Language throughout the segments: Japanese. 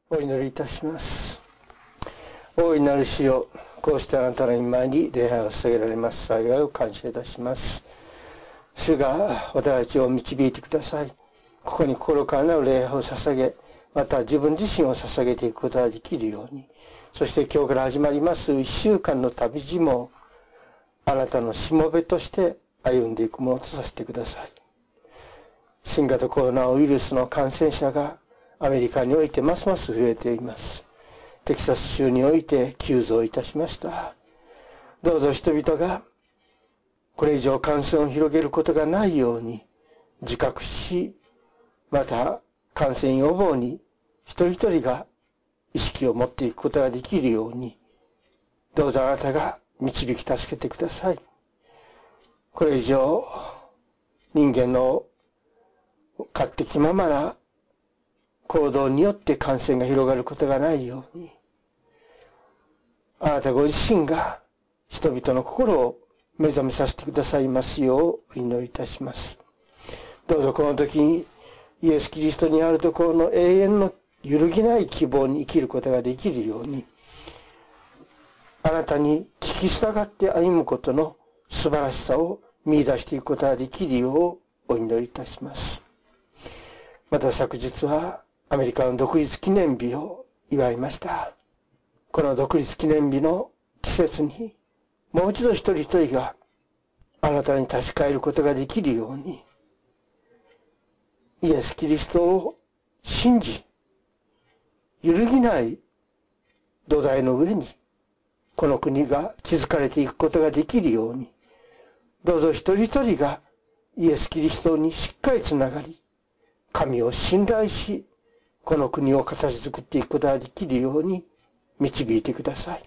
お祈りいたします。大いなる主よ、こうしてあなたの御前に礼拝を捧げられます幸いを感謝いたします。主が私たちを導いてください。ここに心からなる礼拝を捧げ、また自分自身を捧げていくことができるように、そして今日から始まります1週間の旅路もあなたのしもべとして歩んでいくものとさせてください。新型コロナウイルスの感染者がアメリカにおいてますます増えています。テキサス州において急増いたしました。どうぞ人々がこれ以上感染を広げることがないように自覚し、また感染予防に一人一人が意識を持っていくことができるように、どうぞあなたが導き助けてください。これ以上人間の勝手気ままな行動によって感染が広がることがないように、あなたご自身が人々の心を目覚めさせてくださいますようお祈りいたします。どうぞこの時にイエス・キリストにあるところの永遠の揺るぎない希望に生きることができるように、あなたに聞き従って歩むことの素晴らしさを見出していくことができるようお祈りいたします。また昨日はアメリカの独立記念日を祝いました。この独立記念日の季節にもう一度一人一人があなたに立ち返ることができるように、イエス・キリストを信じ、揺るぎない土台の上にこの国が築かれていくことができるように、どうぞ一人一人がイエス・キリストにしっかりつながり、神を信頼し、この国を形作っていくことができるように導いてください。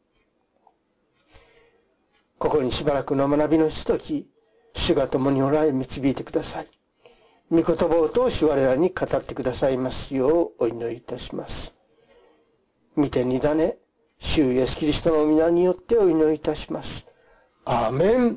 ここにしばらくの学びのひととき、主が共におられ導いてください。御言葉を通し我らに語ってくださいますようお祈りいたします。御手に委ね、主イエスキリストの皆によってお祈りいたします。アーメン。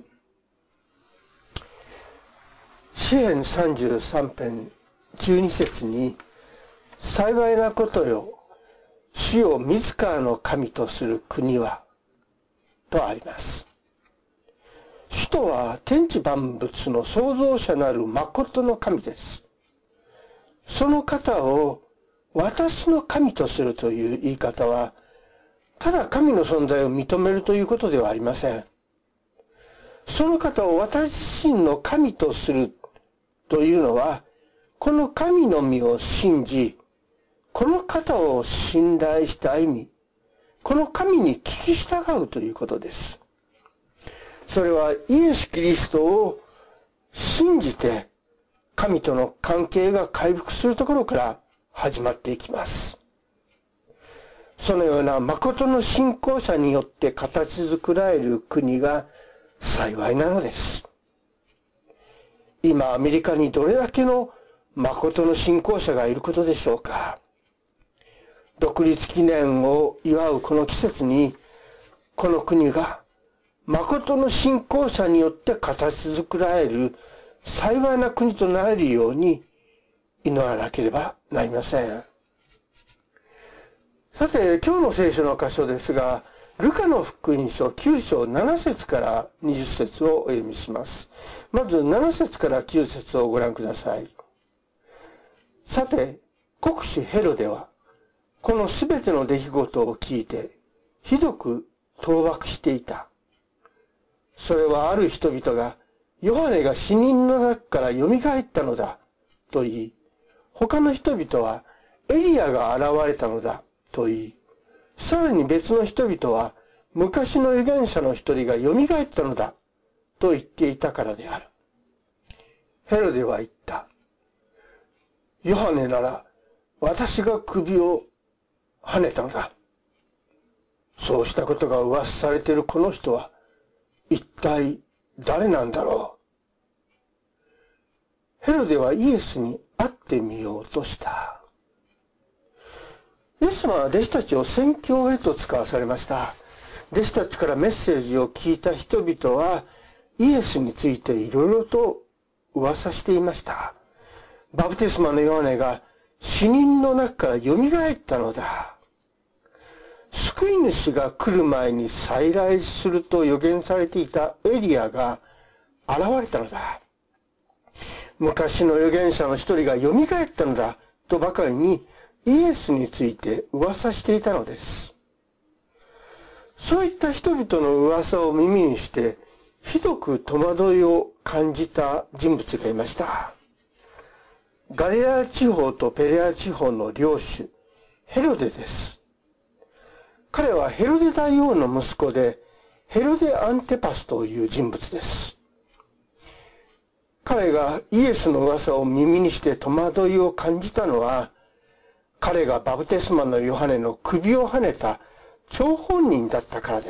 詩編33編12節に、幸いなことよ、主を自らの神とする国は、とあります。主とは天地万物の創造者なる誠の神です。その方を私の神とするという言い方は、ただ神の存在を認めるということではありません。その方を私自身の神とするというのは、この神の御を信じ、この方を信頼して歩み、この神に聞き従うということです。それはイエス・キリストを信じて神との関係が回復するところから始まっていきます。そのような誠の信仰者によって形作られる国が幸いなのです。今アメリカにどれだけの誠の信仰者がいることでしょうか。独立記念を祝うこの季節に、この国が誠の信仰者によって形作られる幸いな国となれるように祈らなければなりません。さて、今日の聖書の箇所ですが、ルカの福音書9章7節から20節をお読みします。まず7節から9節をご覧ください。さて、国主ヘロデは、このすべての出来事を聞いて、ひどく倒幕していた。それはある人々が、ヨハネが死人の中から蘇ったのだ、と言い、他の人々は、エリアが現れたのだ、と言い、さらに別の人々は、昔の預言者の一人が蘇ったのだ、と言っていたからである。ヘロデは言った。ヨハネなら、私が首を跳ねたのだ。そうしたことが噂されているこの人は、一体誰なんだろう。ヘロデはイエスに会ってみようとした。イエス様は弟子たちを宣教へと使わされました。弟子たちからメッセージを聞いた人々は、イエスについていろいろと噂していました。バプテスマのヨハネが死人の中からよみがえったのだ。救い主が来る前に再来すると予言されていたエリアが現れたのだ。昔の預言者の一人がよみがえったのだとばかりにイエスについて噂していたのです。そういった人々の噂を耳にしてひどく戸惑いを感じた人物がいました。ガリラヤ地方とペレア地方の領主ヘロデです。彼はヘロデ大王の息子でヘロデ・アンテパスという人物です。彼がイエスの噂を耳にして戸惑いを感じたのは、彼がバプテスマのヨハネの首をはねた張本人だったからです。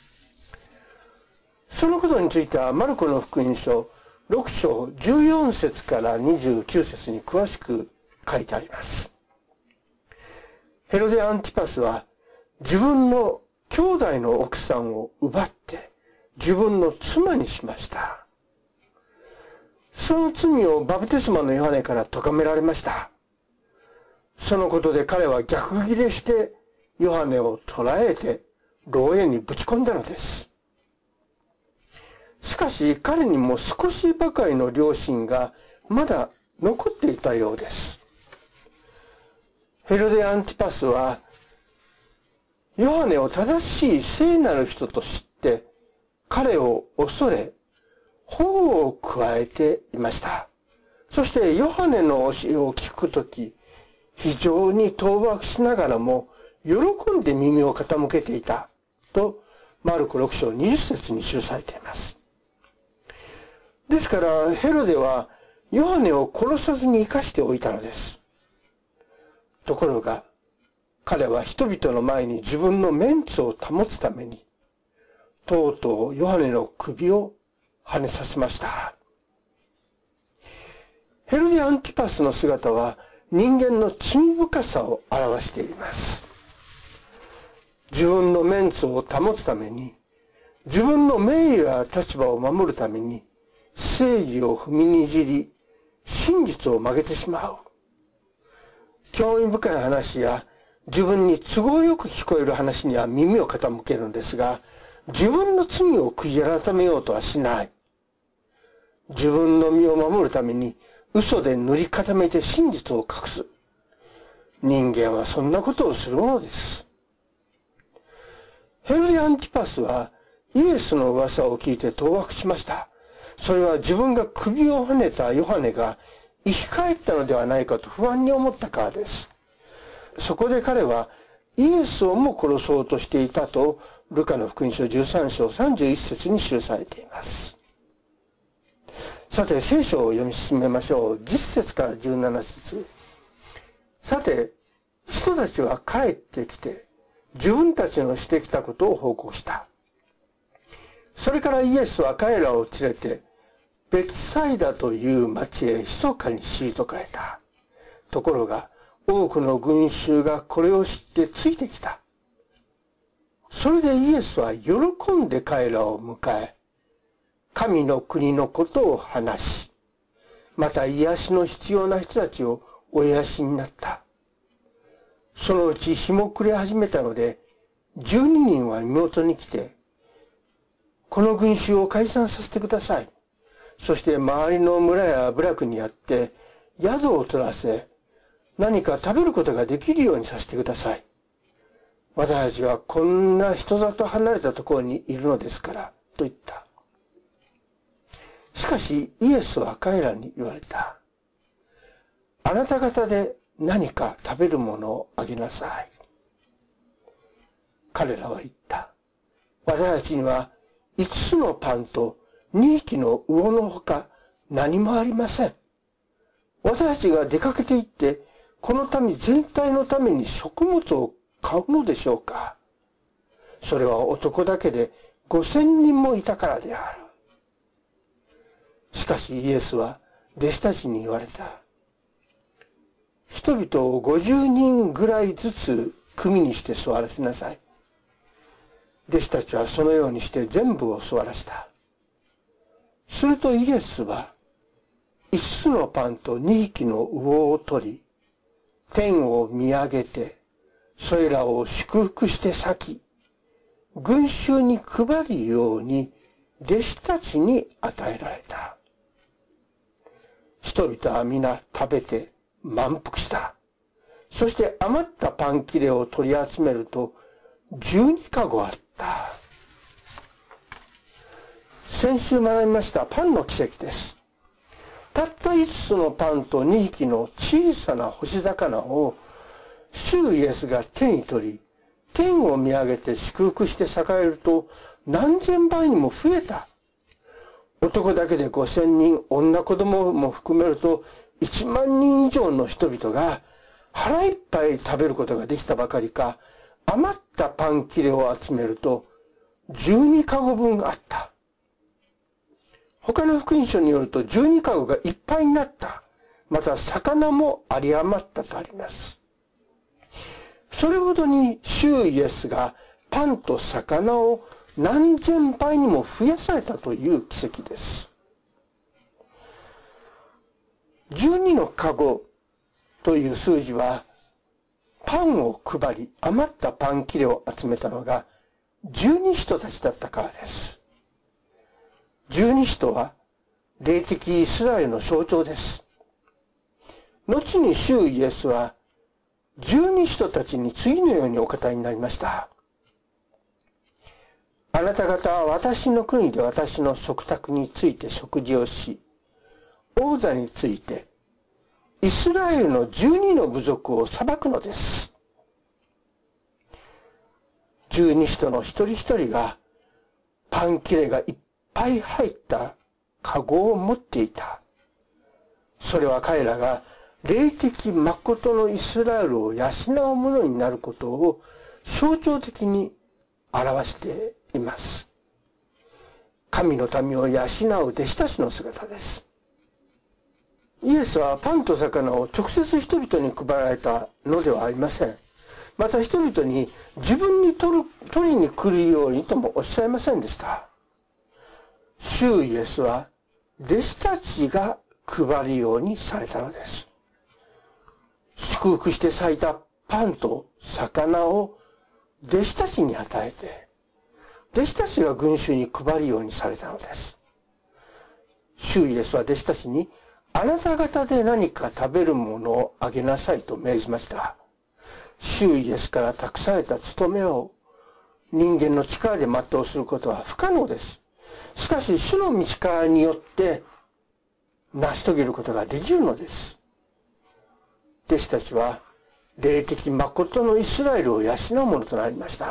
そのことについてはマルコの福音書6章14節から29節に詳しく書いてあります。ヘロデ・アンティパスは自分の兄弟の奥さんを奪って自分の妻にしました。その罪をバプテスマのヨハネから咎められました。そのことで彼は逆ギレしてヨハネを捕らえて牢屋にぶち込んだのです。しかし彼にも少しばかりの良心がまだ残っていたようです。ヘロデ・アンティパスはヨハネを正しい聖なる人と知って彼を恐れ保護を加えていました。そしてヨハネの教えを聞くとき、非常に当惑しながらも喜んで耳を傾けていたとマルコ6章20節に記されています。ですからヘロデはヨハネを殺さずに生かしておいたのです。ところが彼は人々の前に自分のメンツを保つためにとうとうヨハネの首をはねさせました。ヘロデ・アンティパスの姿は人間の罪深さを表しています。自分のメンツを保つために、自分の名誉や立場を守るために正義を踏みにじり真実を曲げてしまう。興味深い話や自分に都合よく聞こえる話には耳を傾けるのですが、自分の罪を悔い改めようとはしない。自分の身を守るために嘘で塗り固めて真実を隠す。人間はそんなことをするものです。ヘロデ・アンティパスはイエスの噂を聞いて当惑しました。それは自分が首をはねたヨハネが生き返ったのではないかと不安に思ったからです。そこで彼はイエスをも殺そうとしていたとルカの福音書13章31節に記されています。さて聖書を読み進めましょう。10節から17節。さて人たちは帰ってきて自分たちのしてきたことを報告した。それからイエスは彼らを連れてベツサイダという町へ密かに退かれた。ところが多くの群衆がこれを知ってついてきた。それでイエスは喜んで彼らを迎え、神の国のことを話し、また癒しの必要な人たちをお癒しになった。そのうち日も暮れ始めたので、12人は身元に来て、この群衆を解散させてください。そして周りの村や部落にやって宿を取らせ、何か食べることができるようにさせてください。私たちはこんな人里離れたところにいるのですから、と言った。しかしイエスは彼らに言われた。あなた方で何か食べるものをあげなさい。彼らは言った。私たちには5つのパンと2匹の魚のほか何もありません。私たちが出かけて行ってこの民全体のために食物を買うのでしょうか。それは男だけで5000人もいたからである。しかしイエスは弟子たちに言われた。人々を50人ぐらいずつ組にして座らせなさい。弟子たちはそのようにして全部を座らせた。するとイエスは5つのパンと2匹の魚を取り、 天を見上げて、それらを祝福して裂き、群衆に配るように弟子たちに与えられた。人々は皆食べて満腹した。そして余ったパン切れを取り集めると12かごあった。先週学びましたパンの奇跡です。たった5つのパンと2匹の小さな干し魚を主イエスが手に取り、天を見上げて祝福して栄えると何千倍にも増えた。男だけで5000人、女子供も含めると1万人以上の人々が腹いっぱい食べることができたばかりか、余ったパン切れを集めると12かご分あった。他の福音書によると12かごがいっぱいになった。また魚も有り余ったとあります。それほどに主イエスがパンと魚を何千倍にも増やされたという奇跡です。12のかごという数字は、パンを配り余ったパン切れを集めたのが十二使徒たちだったからです。十二使徒は霊的イスラエルの象徴です。後に主イエスは十二使徒たちに次のようにお語りになりました。あなた方は私の国で私の食卓について食事をし、王座についてイスラエルの12の部族を裁くのです。十二使徒の一人一人がパン切れがいっぱい入ったカゴを持っていた。それは彼らが霊的誠のイスラエルを養うものになることを象徴的に表しています。神の民を養う弟子たちの姿です。イエスはパンと魚を直接人々に配られたのではありません。また人々に自分に取りに来るようにともおっしゃいませんでした。主イエスは弟子たちが配るようにされたのです。祝福して裂いたパンと魚を弟子たちに与えて、弟子たちが群衆に配るようにされたのです。主イエスは弟子たちに、あなた方で何か食べるものをあげなさいと命じました。主イエスから託された務めを人間の力で全うすることは不可能です。しかし主の道からによって成し遂げることができるのです。弟子たちは霊的誠のイスラエルを養うものとなりました。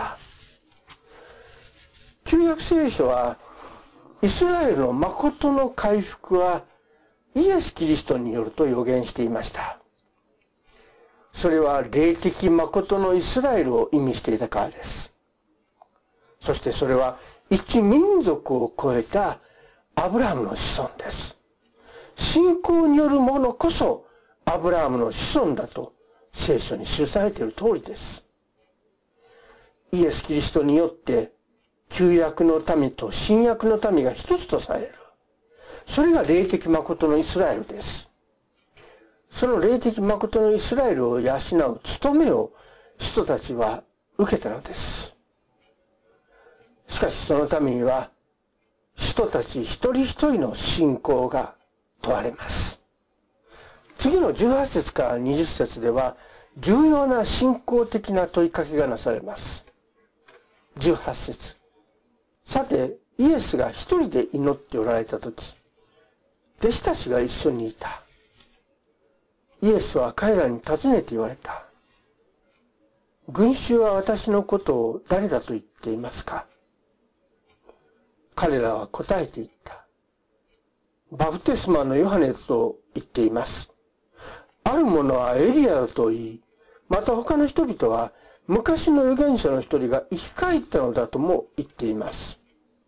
旧約聖書はイスラエルの誠の回復はイエス・キリストによると予言していました。それは霊的誠のイスラエルを意味していたからです。そしてそれは一民族を超えたアブラハムの子孫です。信仰によるものこそアブラハムの子孫だと聖書に記されている通りです。イエス・キリストによって旧約の民と新約の民が一つとされる。それが霊的誠のイスラエルです。その霊的誠のイスラエルを養う務めを使徒たちは受けたのです。しかしそのためには使徒たち一人一人の信仰が問われます。次の18節から20節では重要な信仰的な問いかけがなされます。18節。さてイエスが一人で祈っておられた時、弟子たちが一緒にいた。イエスは彼らに尋ねて言われた。群衆は私のことを誰だと言っていますか？彼らは答えて言った。バプテスマのヨハネと言っています。ある者はエリアだと言い、また他の人々は昔の預言者の一人が生き返ったのだとも言っています。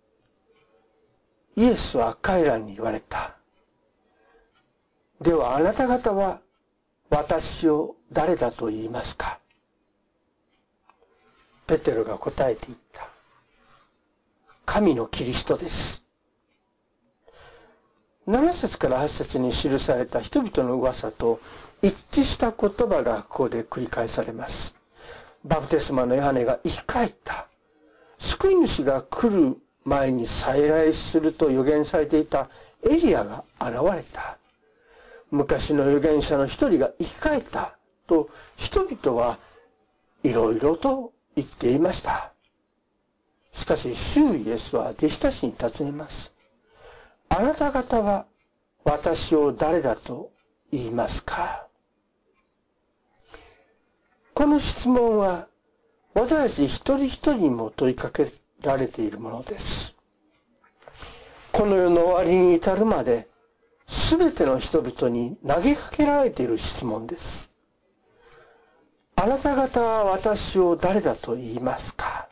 イエスは彼らに言われた。ではあなた方は私を誰だと言いますか？ペテロが答えて言った。神のキリストです。7節から8節に記された人々の噂と一致した言葉がここで繰り返されます。バプテスマのヨハネが生き返った。救い主が来る前に再来すると予言されていたエリアが現れた。昔の預言者の一人が生き返ったと人々はいろいろと言っていました。しかし主イエスは弟子たちに尋ねます。あなた方は私を誰だと言いますか？この質問は私たち一人一人にも問いかけられているものです。この世の終わりに至るまで全ての人々に投げかけられている質問です。あなた方は私を誰だと言いますか？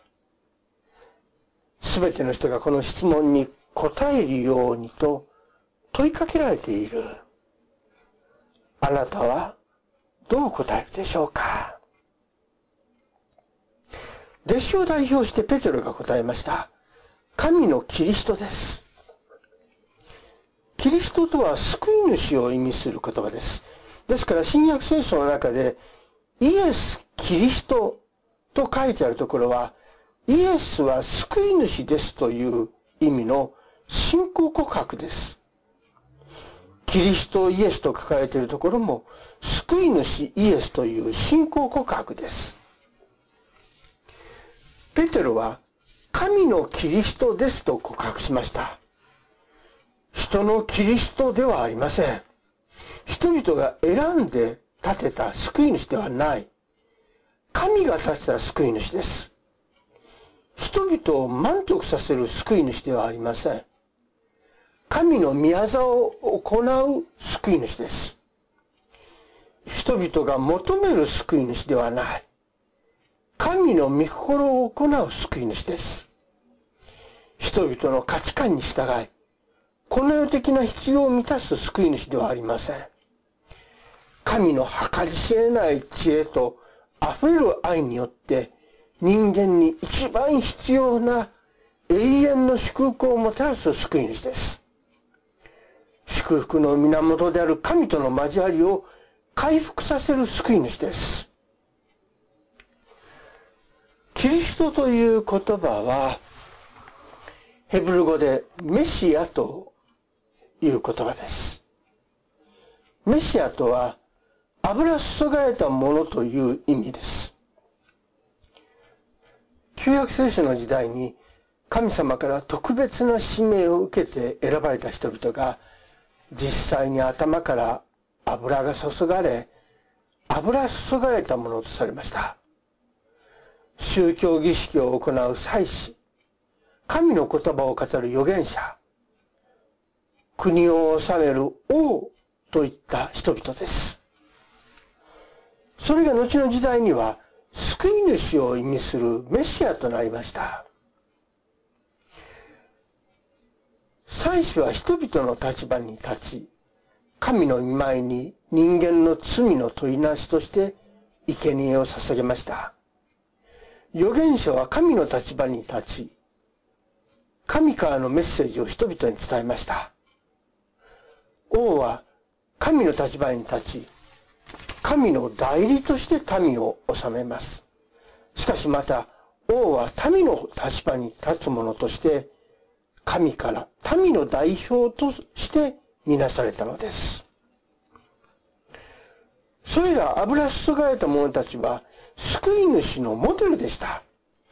全ての人がこの質問に答えるようにと問いかけられている。あなたはどう答えるでしょうか？弟子を代表してペテロが答えました。神のキリストです。キリストとは救い主を意味する言葉です。ですから新約聖書の中でイエス・キリストと書いてあるところは、イエスは救い主ですという意味の信仰告白です。キリストイエスと書かれているところも救い主イエスという信仰告白です。ペテロは神のキリストですと告白しました。人のキリストではありません。人々が選んで立てた救い主ではない。神が立てた救い主です。人々を満足させる救い主ではありません。神の御業を行う救い主です。人々が求める救い主ではない。神の御心を行う救い主です。人々の価値観に従い、この世的な必要を満たす救い主ではありません。神の計り知れない知恵と溢れる愛によって人間に一番必要な永遠の祝福をもたらす救い主です。祝福の源である神との交わりを回復させる救い主です。キリストという言葉はヘブル語でメシアという言葉です。メシアとは油注がれたものという意味です。旧約聖書の時代に神様から特別な使命を受けて選ばれた人々が実際に頭から油が注がれ、油注がれたものとされました。宗教儀式を行う祭司、神の言葉を語る預言者、国を治める王といった人々です。それが後の時代には救い主を意味するメシアとなりました。祭司は人々の立場に立ち、神の御前に人間の罪の問いなしとして生贄を捧げました。預言者は神の立場に立ち、神からのメッセージを人々に伝えました。王は神の立場に立ち、神の代理として民を治めます。しかしまた王は民の立場に立つ者として神から民の代表として見なされたのです。それら油注がれた者たちは救い主のモデルでした。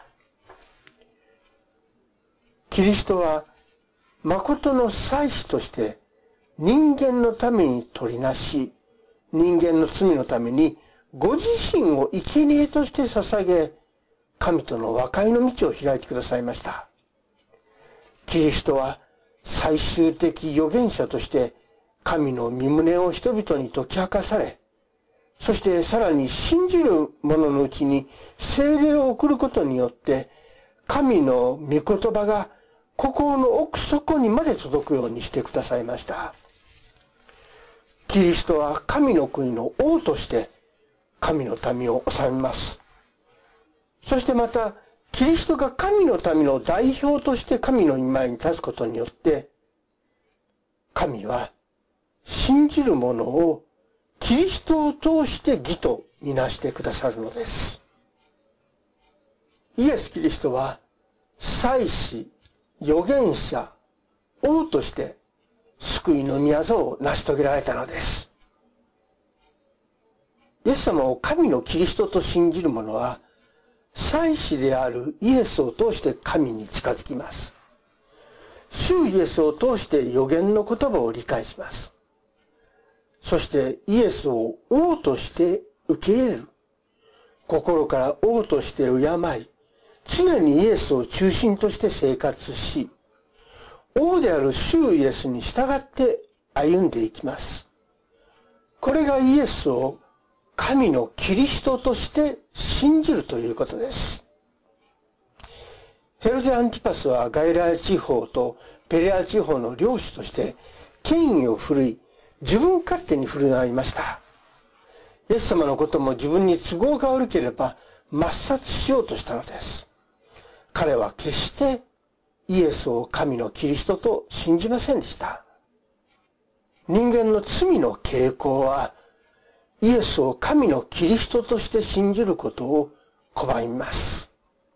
キリストは誠の祭司として人間のために取りなし、人間の罪のためにご自身を生贄として捧げ、神との和解の道を開いてくださいました。キリストは最終的預言者として神の御胸を人々に解き明かされ、そしてさらに信じる者のうちに聖霊を送ることによって神の御言葉が心の奥底にまで届くようにしてくださいました。キリストは神の国の王として神の民を治めます。そしてまたキリストが神の民の代表として神の御前に立つことによって、神は信じる者をキリストを通して義とみなしてくださるのです。イエス・キリストは祭司、預言者、王として救いの御業を成し遂げられたのです。イエス様を神のキリストと信じる者は、祭司であるイエスを通して神に近づきます。主イエスを通して預言の言葉を理解します。そしてイエスを王として受け入れる。心から王として敬い、常にイエスを中心として生活し、王である主イエスに従って歩んでいきます。これがイエスを神のキリストとして信じるということです。ヘロデ・アンティパスはガイラヤ地方とペレア地方の領主として権威を振るい、自分勝手に振る舞いました。イエス様のことも自分に都合が悪ければ抹殺しようとしたのです。彼は決してイエスを神のキリストと信じませんでした。人間の罪の傾向は、イエスを神のキリストとして信じることを拒みます。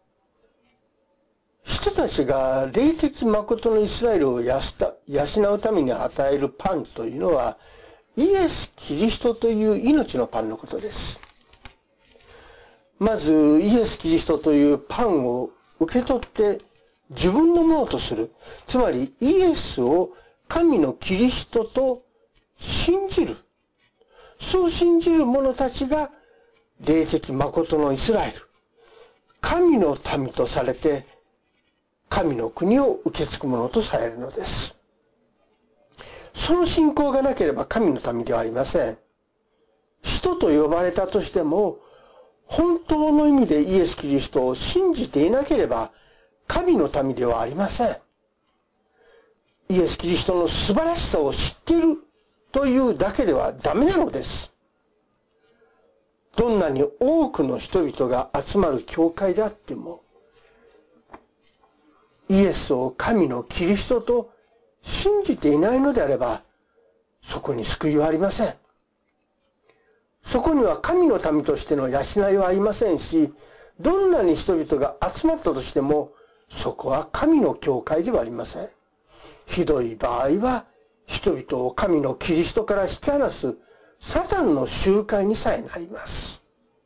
人たちが霊的誠のイスラエルを養うために与えるパンというのは、イエス・キリストという命のパンのことです。まず、イエス・キリストというパンを受け取って自分のものとする。つまり、イエスを神のキリストと信じる。そう信じる者たちが、霊的誠のイスラエル、神の民とされて、神の国を受け継ぐ者とされるのです。その信仰がなければ神の民ではありません。使徒と呼ばれたとしても、本当の意味でイエス・キリストを信じていなければ、神の民ではありません。イエス・キリストの素晴らしさを知っているというだけではダメなのです。どんなに多くの人々が集まる教会であっても、イエスを神のキリストと信じていないのであれば、そこに救いはありません。そこには神の民としての養いはありませんし、どんなに人々が集まったとしても、そこは神の教会ではありません。ひどい場合は、人々を神のキリストから引き離すサタンの集会にさえなります。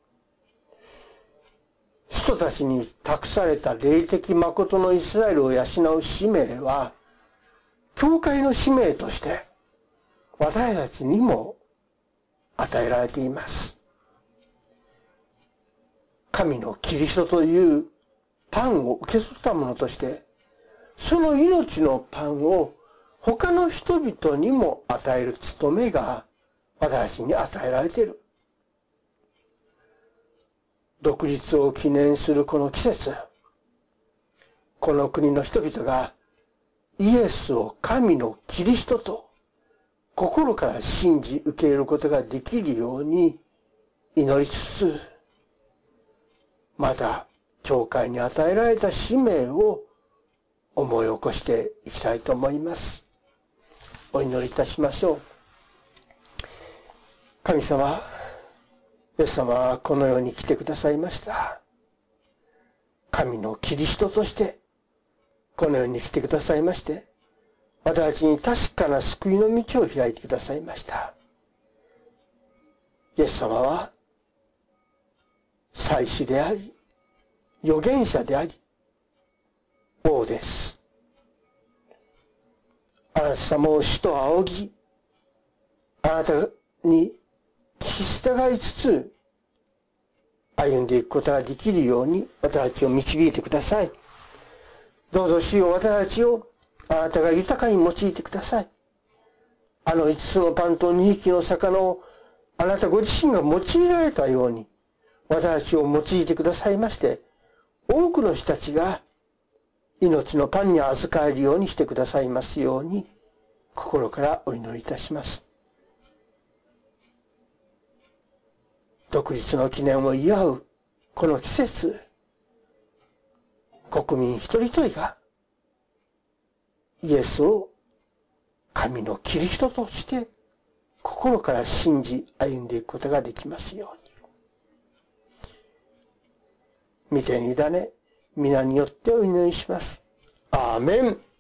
人たちに託された霊的誠のイスラエルを養う使命は、教会の使命として私たちにも与えられています。神のキリストというパンを受け取ったものとして、その命のパンを他の人々にも与える務めが私たちに与えられている。独立を記念するこの季節、この国の人々がイエスを神のキリストと心から信じ受け入れることができるように祈りつつ、また教会に与えられた使命を思い起こしていきたいと思います。お祈りいたしましょう。神様、イエス様はこの世に来てくださいました。神のキリストとしてこの世に来てくださいまして、私たちに確かな救いの道を開いてくださいました。イエス様は祭司であり、預言者であり、王です。あなた様を主と仰ぎ、あなたに聞き従いつつ歩んでいくことができるように私たちを導いてください。どうぞ主よ、私たちをあなたが豊かに用いてください。あの5つのパンと2匹の魚をあなたご自身が用いられたように私たちを用いてくださいまして、多くの人たちが命のパンに預かえるようにしてくださいますように心からお祈りいたします。独立の記念を祝うこの季節、国民一人一人がイエスを神のキリストとして心から信じ歩んでいくことができますように。御手に委ね、皆によってお祈りします。アーメン。